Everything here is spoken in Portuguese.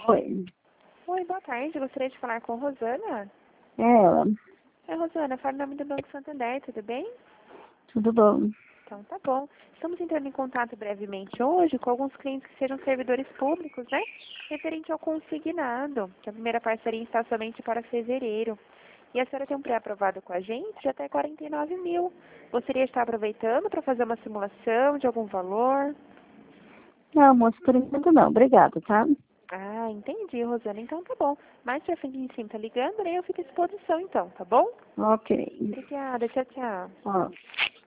Oi. Oi, boa tarde. Gostaria de falar com Rosana. É ela. É, Rosana, fala em nome do Banco Santander, tudo bem? Tudo bom? Então, tá bom. Estamos entrando em contato brevemente hoje com alguns clientes que sejam servidores públicos, né? Referente ao consignado, que a primeira parceria está somente para fevereiro. E a senhora tem um pré-aprovado com a gente de até 49 mil. Gostaria de estar aproveitando para fazer uma simulação de algum valor? Não, moço, por enquanto não. Obrigada, tá? Ah, entendi, Rosana. Então tá bom. Mais pra frente em cima tá ligando, né? Eu fico à disposição então, tá bom? Ok. Obrigada, tchau, tchau. Ó.